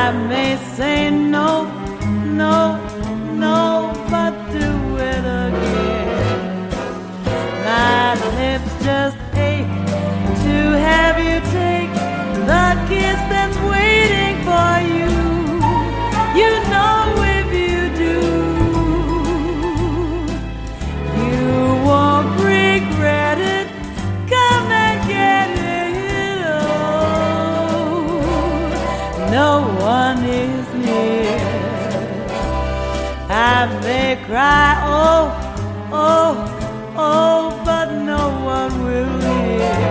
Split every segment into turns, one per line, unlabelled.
I may say no, no, no, but do it again. My lips just ache to have you take the kiss that's waiting for you. You know if you do, you won't regret it. Come and get it. Oh, no one is near. I may cry, oh, oh, oh, but no one will hear.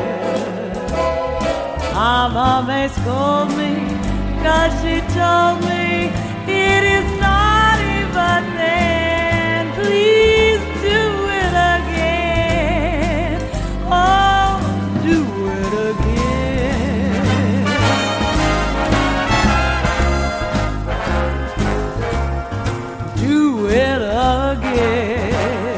Mama may scold me, 'cause she told me it is naughty, but then please do it again. Oh, do it again. Do it again.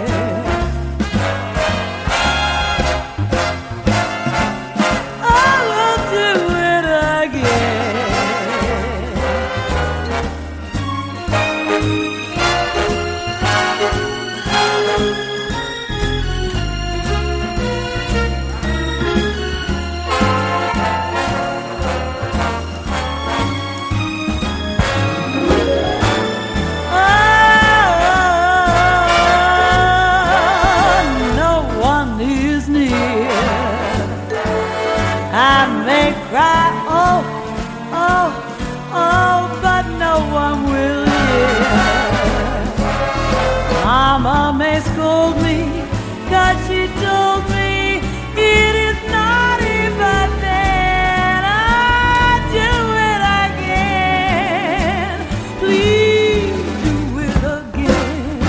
I may cry, oh, oh, oh, but no one will hear. Mama may scold me, 'cause she told me it is naughty, but then I do it again. Please do it again.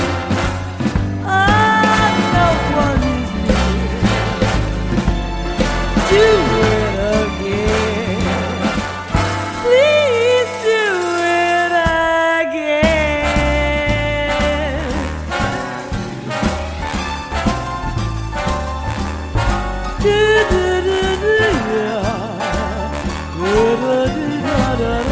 Oh, no one is near. Do it again. Please do it again. Do do do do, yeah. Do do do do do.